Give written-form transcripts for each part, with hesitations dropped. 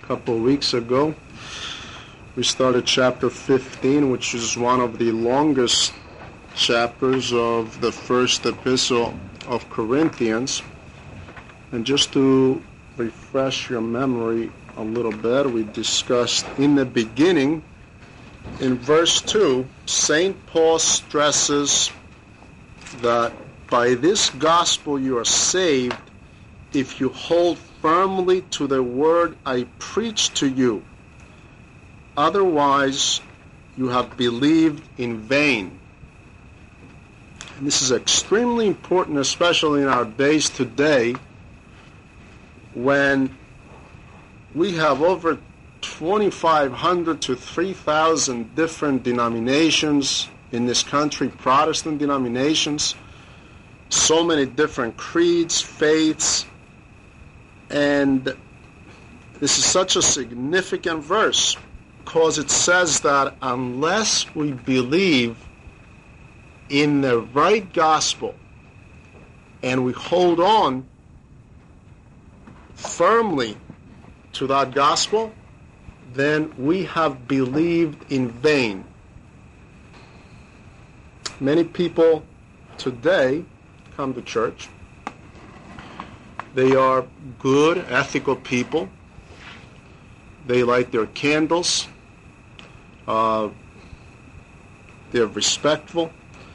couple of weeks ago. We started chapter 15, which is one of the longest chapters of the first epistle of Corinthians. And just to refresh your memory a little bit, we discussed in the beginning, in verse 2, St. Paul stresses that by this gospel you are saved if you hold firmly to the word I preach to you. Otherwise, you have believed in vain. And this is extremely important, especially in our days today, when we have over 2,500 to 3,000 different denominations in this country, Protestant denominations, so many different creeds, faiths, and this is such a significant verse because it says that unless we believe in the right gospel and we hold on firmly to that gospel, then we have believed in vain. Many people today come to church. They are good, ethical people. They light their candles. They're respectful.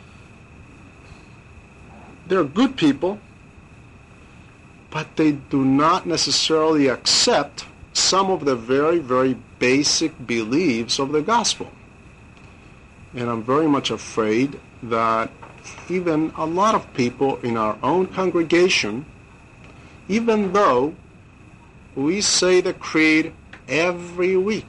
They're good people, but they do not necessarily accept some of the very, very basic beliefs of the gospel. And I'm very much afraid that even a lot of people in our own congregation, even though we say the creed every week,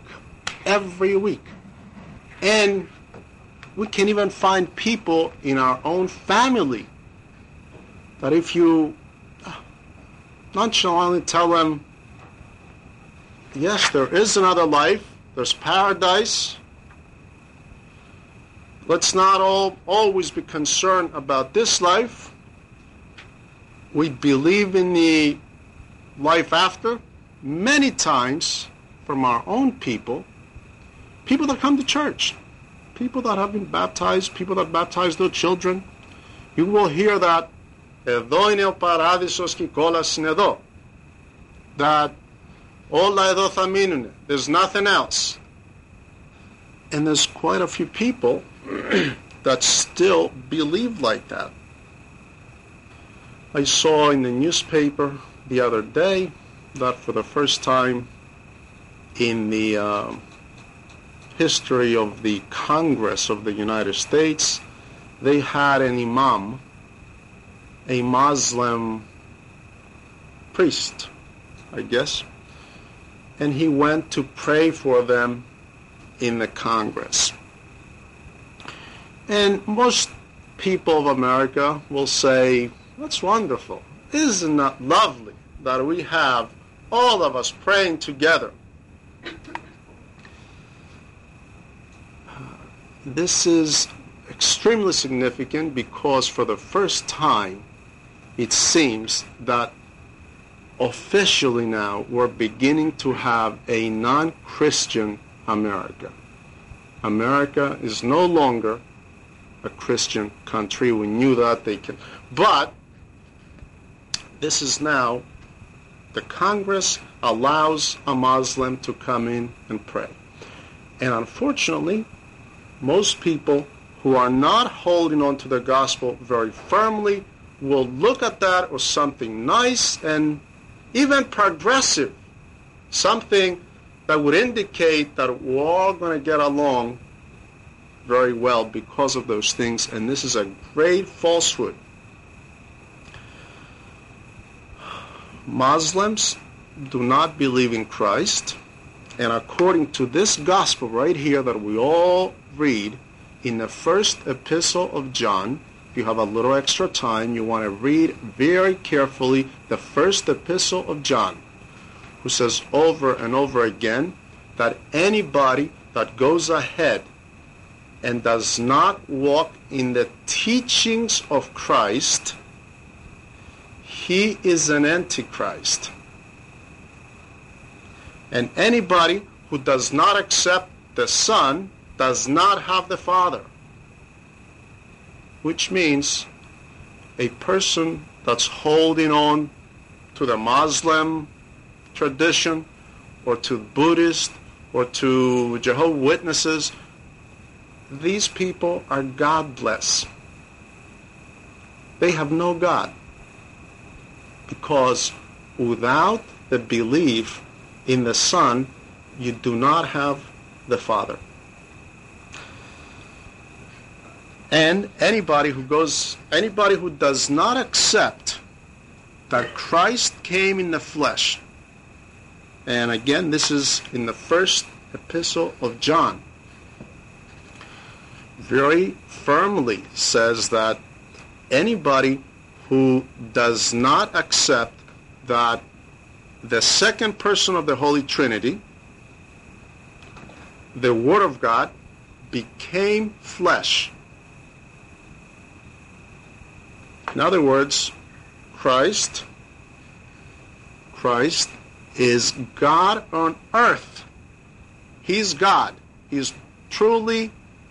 and we can even find people in our own family that if you nonchalantly tell them, yes, there is another life, there's paradise, let's not always be concerned about this life, we believe in the life after. Many times from our own people that come to church, people that have been baptized, people that baptize their children, you will hear that εδώ είναι ο παράδεισος και η κόλαση είναι εδώ, that όλα εδώ θα μείνουνε, there's nothing else. And there's quite a few people that still believe like that. I saw in the newspaper the other day that for the first time in the history of the Congress of the United States, they had an imam, a Muslim priest, I guess, and he went to pray for them in the Congress. And most people of America will say, that's wonderful. Isn't that lovely that we have all of us praying together? This is extremely significant because for the first time, it seems that officially now we're beginning to have a non-Christian America. America is no longer a Christian country. We knew that but this is now the Congress allows a Muslim to come in and pray. And unfortunately, most people who are not holding on to the gospel very firmly will look at that as something nice and even progressive, something that would indicate that we're all going to get along very well because of those things, and this is a great falsehood. Muslims do not believe in Christ, and according to this gospel right here that we all read in the first epistle of John, if you have a little extra time, you want to read very carefully the first epistle of John, who says over and over again that anybody that goes ahead and does not walk in the teachings of Christ, he is an antichrist. And anybody who does not accept the Son does not have the Father. Which means a person that's holding on to the Muslim tradition or to Buddhist or to Jehovah's Witnesses, these people are godless. They have no God. Because without the belief in the Son, you do not have the Father. And anybody who does not accept that Christ came in the flesh, and again, this is in the first epistle of John, very firmly says that anybody who does not accept that the second person of the Holy Trinity, the Word of God, became flesh. In other words, Christ is God on earth. He's God. He's truly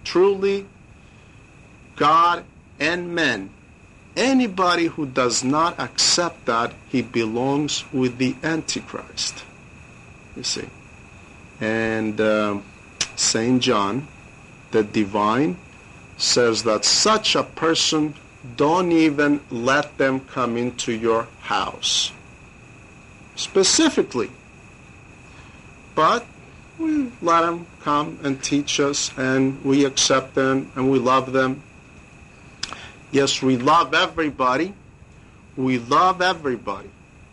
God and man. Anybody who does not accept that, he belongs with the Antichrist. You see. And St. John, the divine, says that such a person, don't even let them come into your house. Specifically. But we let them come and teach us, and we accept them, and we love them. Yes, we love everybody. We love everybody.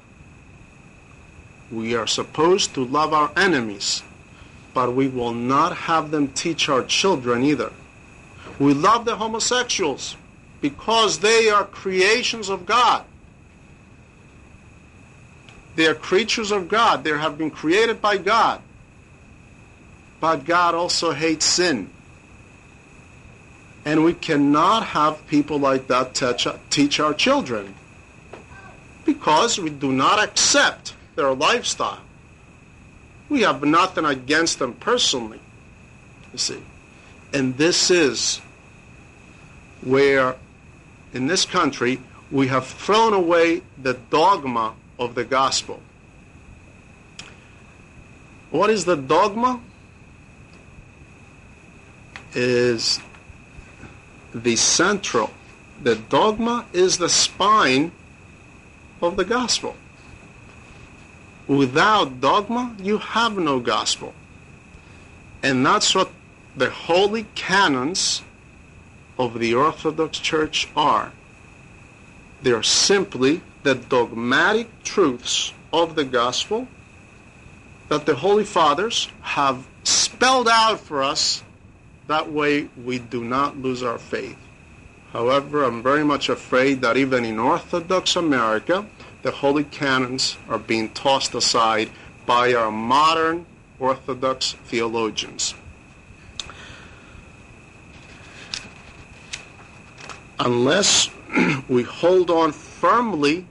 We are supposed to love our enemies, but we will not have them teach our children either. We love the homosexuals because they are creations of God. They are creatures of God. They have been created by God. But God also hates sin. And we cannot have people like that teach our children because we do not accept their lifestyle. We have nothing against them personally, you see. And this is where, in this country, we have thrown away the dogma of the gospel. What is the dogma? Is the dogma is the spine of the gospel. Without dogma, you have no gospel. And that's what the holy canons of the Orthodox Church are. They are simply the dogmatic truths of the gospel that the Holy Fathers have spelled out for us. That way we do not lose our faith. However, I'm very much afraid that even in Orthodox America, the holy canons are being tossed aside by our modern Orthodox theologians. Unless we hold on firmly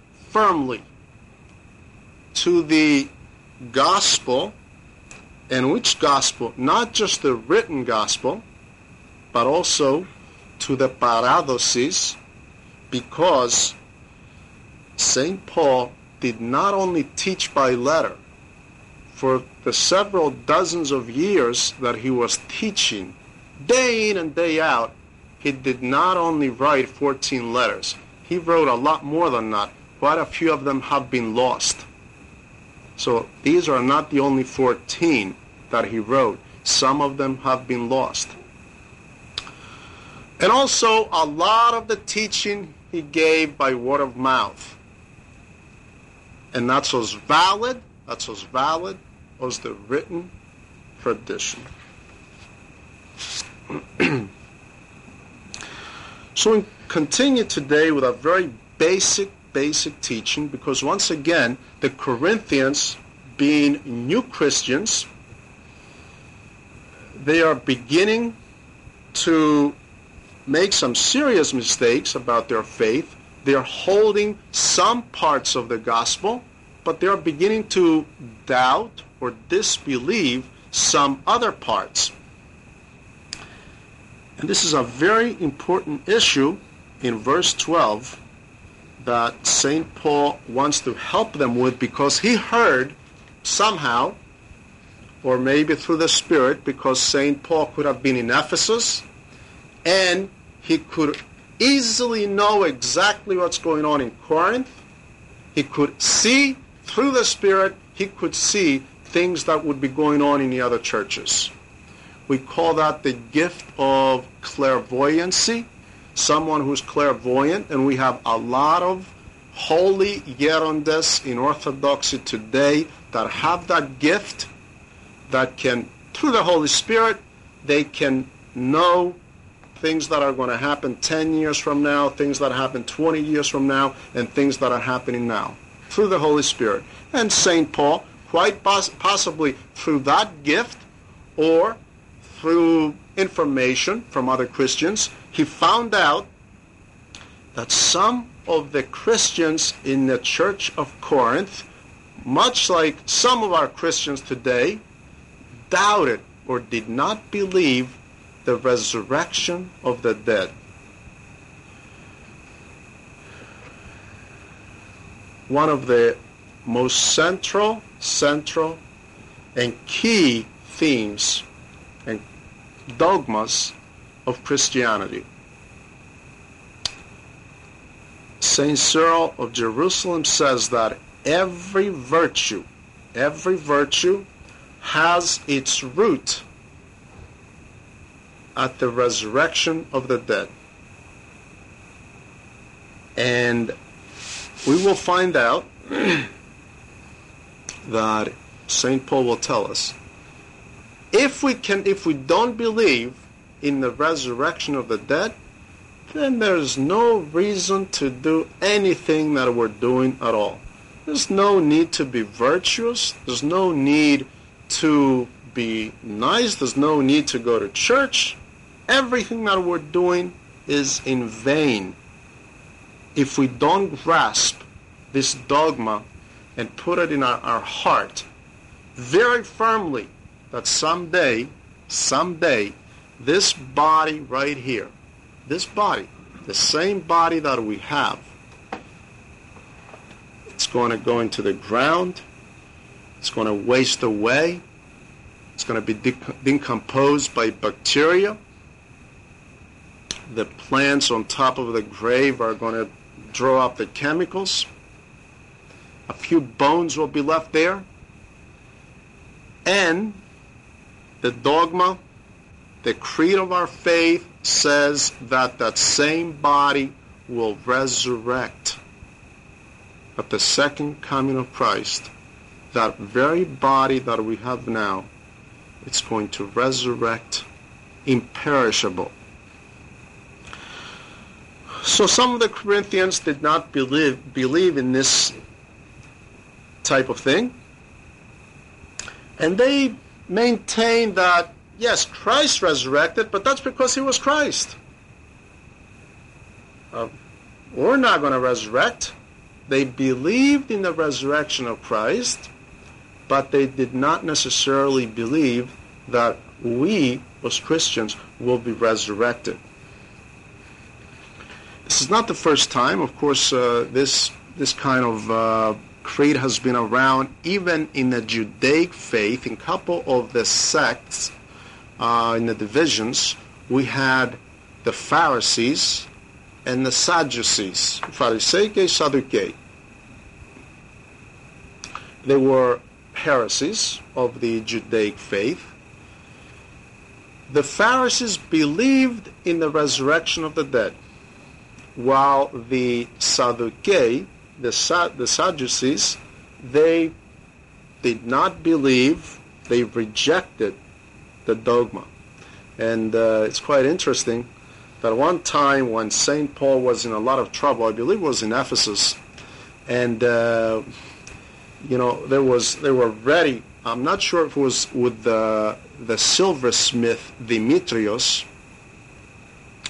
to the gospel, and which gospel? Not just the written gospel, but also to the paradoxes, because St. Paul did not only teach by letter. For the several dozens of years that he was teaching, day in and day out, he did not only write 14 letters. He wrote a lot more than that. Quite a few of them have been lost. So these are not the only 14 that he wrote. Some of them have been lost. And also, a lot of the teaching he gave by word of mouth. And that's as valid as the written tradition. So we continue today with a very basic teaching, because once again, the Corinthians, being new Christians, they are beginning to make some serious mistakes about their faith. They are holding some parts of the gospel, but they are beginning to doubt or disbelieve some other parts. And this is a very important issue in verse 12 that St. Paul wants to help them with, because he heard somehow, or maybe through the Spirit, because St. Paul could have been in Ephesus, and he could easily know exactly what's going on in Corinth. He could see through the Spirit, he could see things that would be going on in the other churches. We call that the gift of clairvoyancy, someone who's clairvoyant, and we have a lot of holy gerondes in Orthodoxy today that have that gift, that can, through the Holy Spirit, they can know things that are going to happen 10 years from now, things that happen 20 years from now, and things that are happening now, through the Holy Spirit. And St. Paul, quite possibly through that gift, or through information from other Christians, he found out that some of the Christians in the Church of Corinth, much like some of our Christians today, doubted or did not believe the resurrection of the dead. One of the most central and key themes and dogmas of Christianity. Saint Cyril of Jerusalem says that every virtue has its root at the resurrection of the dead. And we will find out that St. Paul will tell us, if we don't believe in the resurrection of the dead, then there's no reason to do anything that we're doing at all. There's no need to be virtuous. There's no need to be nice. There's no need to go to church. Everything that we're doing is in vain if we don't grasp this dogma and put it in our heart very firmly, that someday, this body right here, this body, the same body that we have, it's going to go into the ground, it's going to waste away, it's going to be decomposed by bacteria. The plants on top of the grave are going to draw up the chemicals. A few bones will be left there. And the dogma, the creed of our faith, says that that same body will resurrect at the second coming of Christ. That very body that we have now, it's going to resurrect imperishable. So some of the Corinthians did not believe in this type of thing. And they maintained that, yes, Christ resurrected, but that's because he was Christ. We're not going to resurrect. They believed in the resurrection of Christ, but they did not necessarily believe that we, as Christians, will be resurrected. This is not the first time. Of course, this kind of creed has been around even in the Judaic faith. In a couple of the sects, in the divisions, we had the Pharisees and the Sadducees. Pharisee, Sadducee. They were heresies of the Judaic faith. The Pharisees believed in the resurrection of the dead, while the Sadducee, the Sadducees, they did not believe, they rejected the dogma. And it's quite interesting that one time when St. Paul was in a lot of trouble, I believe it was in Ephesus, and they were ready. I'm not sure if it was with the silversmith Demetrius,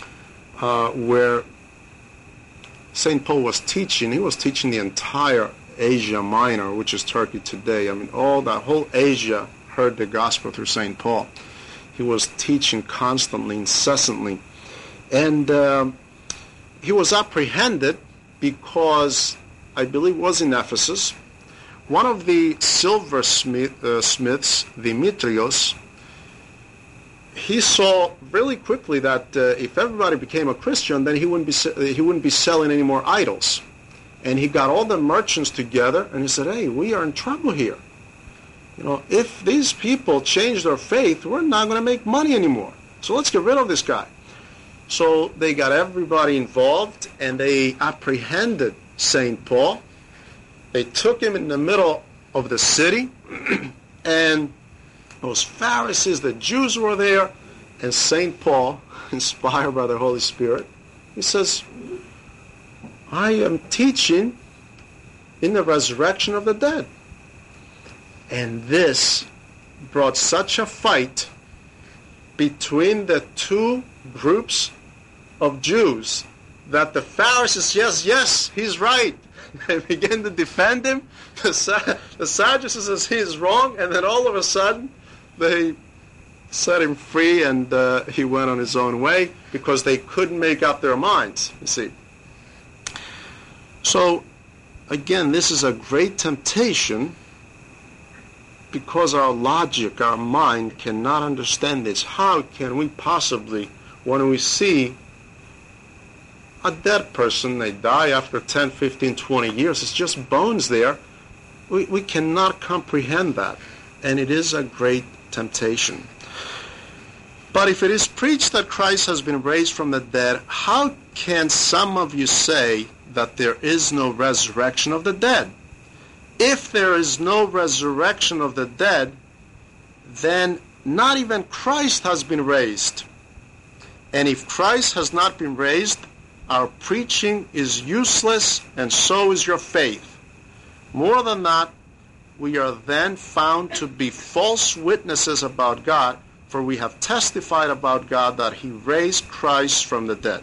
where St. Paul was teaching. He was teaching the entire Asia Minor, which is Turkey today. I mean, all that whole Asia heard the gospel through St. Paul. He was teaching constantly, incessantly. And he was apprehended because, I believe it was in Ephesus, one of the silversmiths, Demetrius, he saw really quickly that if everybody became a Christian, then he wouldn't be selling any more idols. And he got all the merchants together, and he said, hey, we are in trouble here. You know, if these people change their faith, we're not going to make money anymore. So let's get rid of this guy. So they got everybody involved, and they apprehended St. Paul. They took him in the middle of the city, and those Pharisees, the Jews were there, and St. Paul, inspired by the Holy Spirit, he says, I am teaching in the resurrection of the dead. And this brought such a fight between the two groups of Jews that the Pharisees, yes, he's right. They began to defend him. The Sadducees says he's wrong, and then all of a sudden they set him free, and he went on his own way because they couldn't make up their minds, you see. So, again, this is a great temptation because our logic, our mind cannot understand this. How can we possibly, when we see a dead person, they die after 10, 15, 20 years, it's just bones there, we cannot comprehend that. And it is a great temptation. But if it is preached that Christ has been raised from the dead, how can some of you say that there is no resurrection of the dead? If there is no resurrection of the dead, then not even Christ has been raised. And if Christ has not been raised, our preaching is useless, and so is your faith. More than that, we are then found to be false witnesses about God, for we have testified about God that he raised Christ from the dead.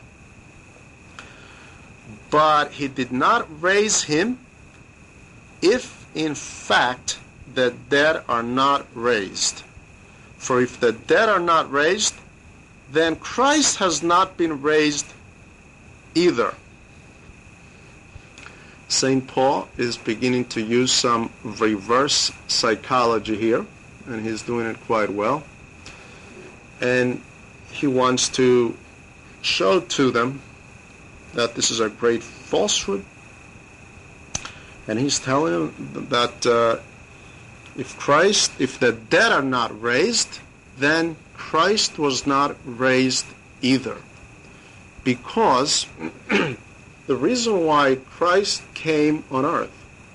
But he did not raise him if, in fact, the dead are not raised. For if the dead are not raised, then Christ has not been raised either. St. Paul is beginning to use some reverse psychology here, and he's doing it quite well. And he wants to show to them that this is a great falsehood. And he's telling them that if the dead are not raised, then Christ was not raised either. Because the reason why Christ came on earth,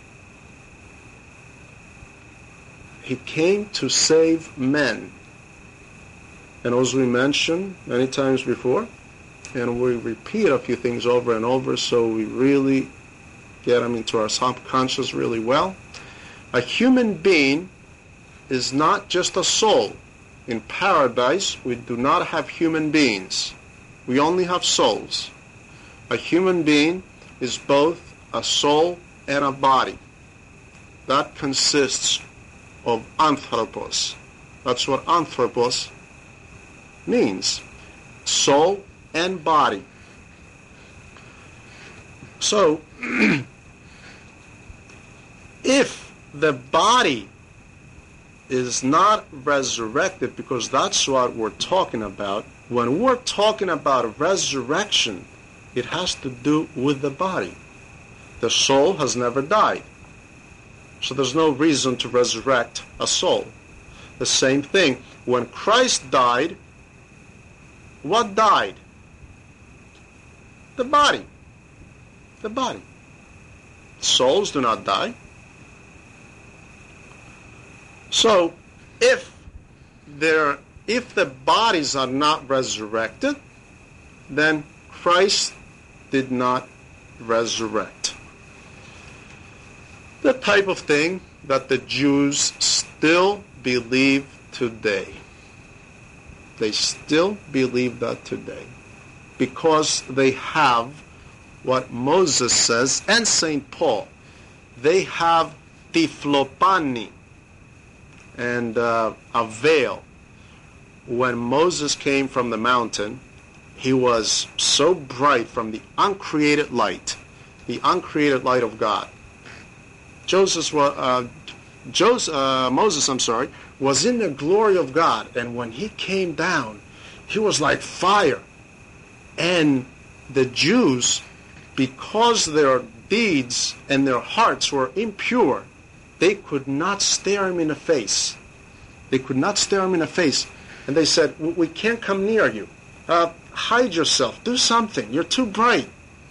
he came to save men. And as we mentioned many times before, and we repeat a few things over and over so we really get them into our subconscious really well, a human being is not just a soul. In paradise, we do not have human beings. We only have souls. A human being is both a soul and a body. That consists of anthropos. That's what anthropos means. Soul and body. So, if the body is not resurrected, because that's what we're talking about, when we're talking about resurrection, it has to do with the body. The soul has never died. So there's no reason to resurrect a soul. The same thing, when Christ died, what died? The body. The body. Souls do not die. So, if the bodies are not resurrected, then Christ did not resurrect. The type of thing that the Jews still believe today. They still believe that today because they have what Moses says and St. Paul, they have tiflopani, and a veil. When Moses came from the mountain, he was so bright from the uncreated light of God. Moses, was in the glory of God, and when he came down, he was like fire. And the Jews, because their deeds and their hearts were impure, they could not stare him in the face. And they said, we can't come near you. Hide yourself. Do something. You're too bright.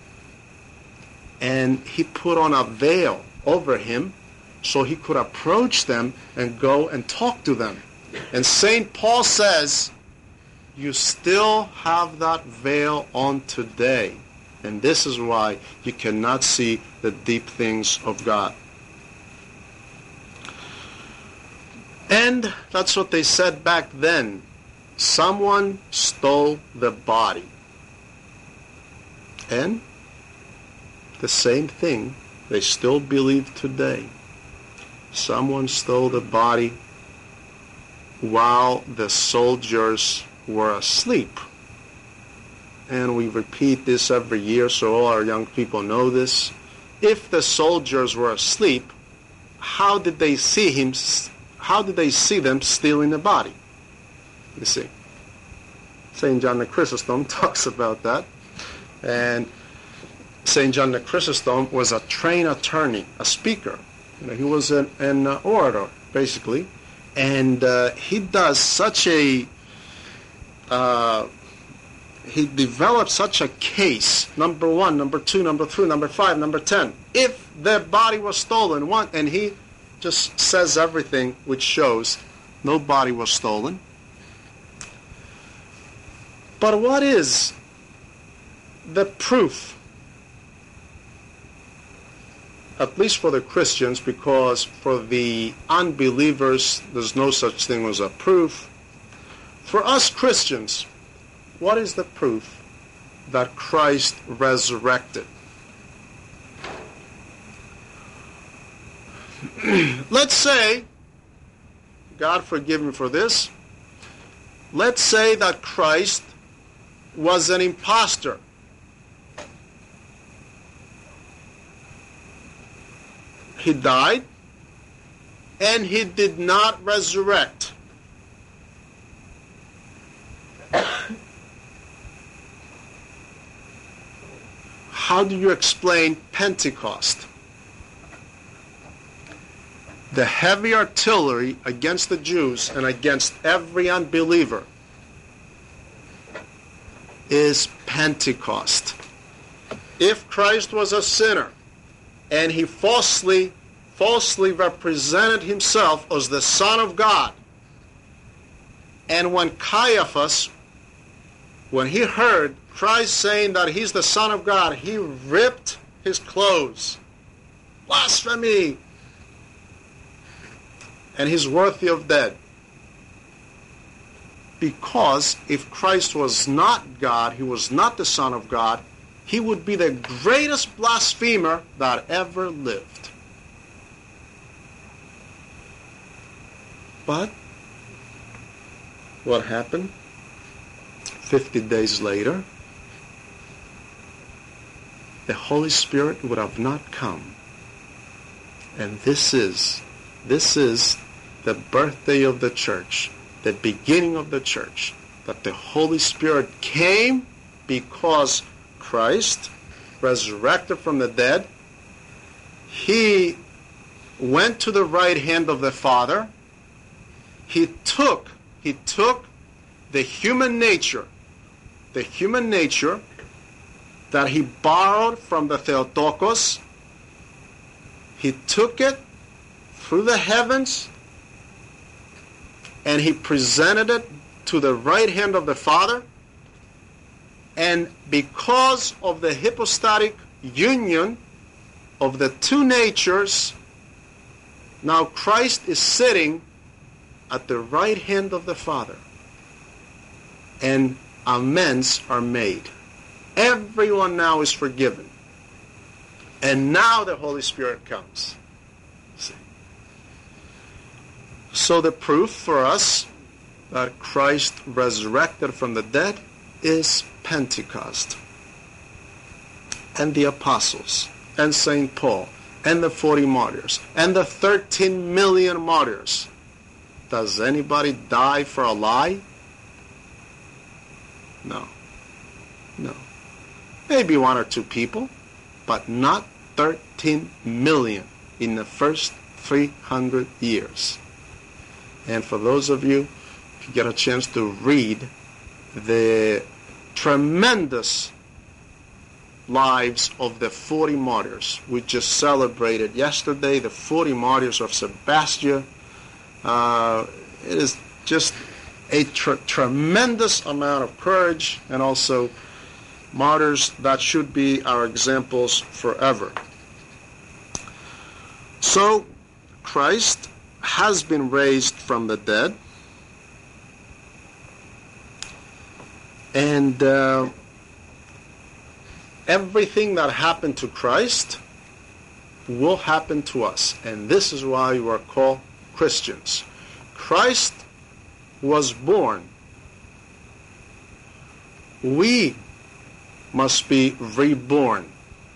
And he put on a veil over him so he could approach them and go and talk to them. And St. Paul says, you still have that veil on today. And this is why you cannot see the deep things of God. And that's what they said back then. Someone stole the body. And the same thing they still believe today. Someone stole the body while the soldiers were asleep. And we repeat this every year so all our young people know this. If the soldiers were asleep, how did they see them stealing the body? You see, St. John the Chrysostom talks about that. And St. John the Chrysostom was a trained attorney, a speaker. He was an orator, basically. And he does such a... he developed such a case, number 1, number 2, number 3, number 5, number 10. If the body was stolen, and he just says everything which shows no body was stolen. But what is the proof? At least for the Christians, because for the unbelievers, there's no such thing as a proof. For us Christians, what is the proof that Christ resurrected? Let's say, God forgive me for this, let's say that Christ was an impostor. He died, and he did not resurrect. How do you explain Pentecost? The heavy artillery against the Jews and against every unbeliever is Pentecost. If Christ was a sinner and he falsely represented himself as the Son of God, and when Caiaphas, when he heard Christ saying that he's the Son of God, he ripped his clothes. Blasphemy! And he's worthy of death. Because if Christ was not God, he was not the Son of God, he would be the greatest blasphemer that ever lived. But what happened? 50 days later, the Holy Spirit would have not come. And this is the birthday of the church, the beginning of the church, that the Holy Spirit came because Christ resurrected from the dead. He went to the right hand of the Father. He took the human nature that he borrowed from the Theotokos. He took it through the heavens and he presented it to the right hand of the Father. And because of the hypostatic union of the two natures, now Christ is sitting at the right hand of the Father. And amends are made. Everyone now is forgiven. And now the Holy Spirit comes. So the proof for us that Christ resurrected from the dead is Pentecost, and the apostles, and St. Paul, and the 40 martyrs, and the 13 million martyrs. Does anybody die for a lie? No. No. Maybe one or two people, but not 13 million in the first 300 years. And for those of you, if you get a chance to read the tremendous lives of the 40 martyrs. We just celebrated yesterday the 40 martyrs of Sebastia. It is just a tremendous amount of courage, and also martyrs that should be our examples forever. So Christ has been raised from the dead, and everything that happened to Christ will happen to us, and this is why we are called Christians. Christ was born. We must be reborn.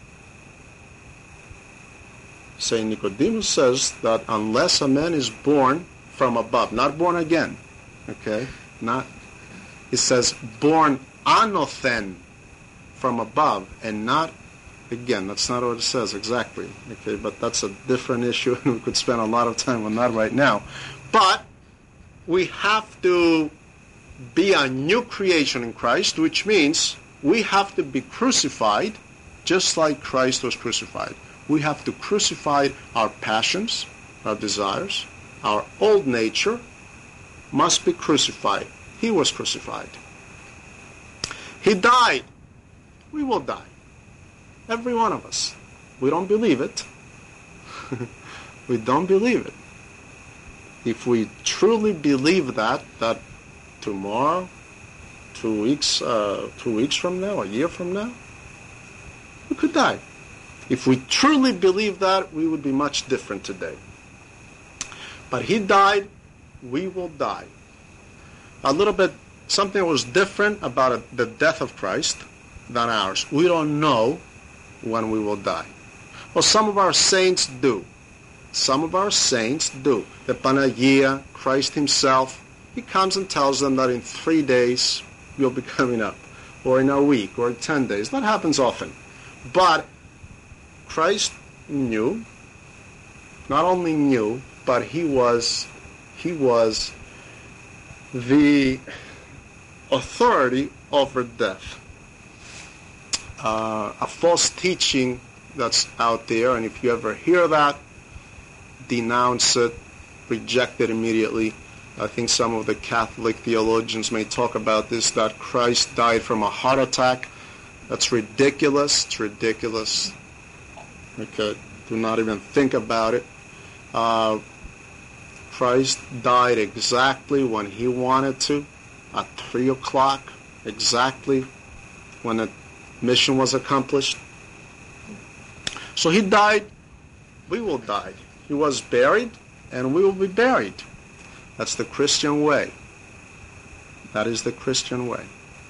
St. Nicodemus says that unless a man is born from above, not born again, okay, it says born anothen, from above, and not again. That's not what it says exactly, okay, but that's a different issue, and we could spend a lot of time on that right now. But we have to be a new creation in Christ, which means we have to be crucified just like Christ was crucified. We have to crucify our passions, our desires. Our old nature must be crucified. He was crucified. He died. We will die. Every one of us. We don't believe it. We don't believe it. If we truly believe that tomorrow, 2 weeks from now, a year from now, we could die. If we truly believe that, we would be much different today. But he died, we will die. A little bit, something was different about the death of Christ than ours. We don't know when we will die. Well, some of our saints do. Some of our saints do. The Panagia, Christ himself, he comes and tells them that in 3 days you'll be coming up, or in a week, or in 10 days. That happens often. But Christ knew, not only knew, but he was the authority over death. A false teaching that's out there, and if you ever hear that, denounce it, reject it immediately. I think some of the Catholic theologians may talk about this, that Christ died from a heart attack. That's ridiculous. It's ridiculous. Okay, do not even think about it. Christ died exactly when he wanted to, at 3 o'clock, exactly when the mission was accomplished. So he died, we will die. He was buried, and we will be buried. That's the Christian way. That is the Christian way.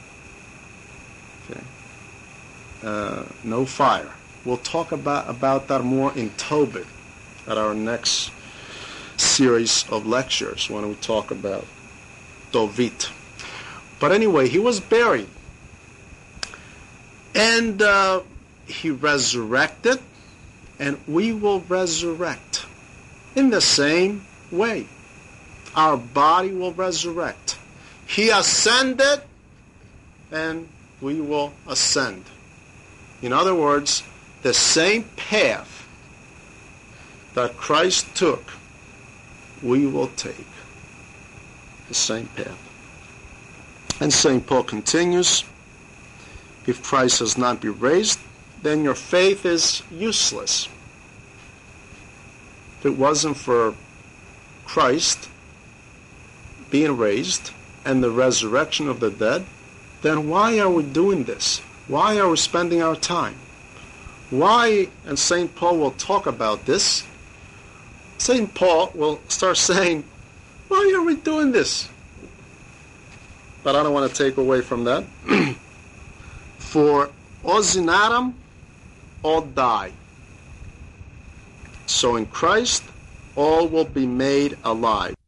Okay. No fire. We'll talk about that more in Tobit at our next series of lectures when we talk about Tovit. But anyway, he was buried. And he resurrected, and we will resurrect in the same way. Our body will resurrect. He ascended, and we will ascend. In other words, the same path that Christ took, we will take. The same path. And St. Paul continues, if Christ has not been raised, then your faith is useless. If it wasn't for Christ being raised and the resurrection of the dead, then why are we doing this? Why are we spending our time? Why, and St. Paul will talk about this, St. Paul will start saying, why are we doing this? But I don't want to take away from that. For us in Adam, all die. So in Christ, all will be made alive.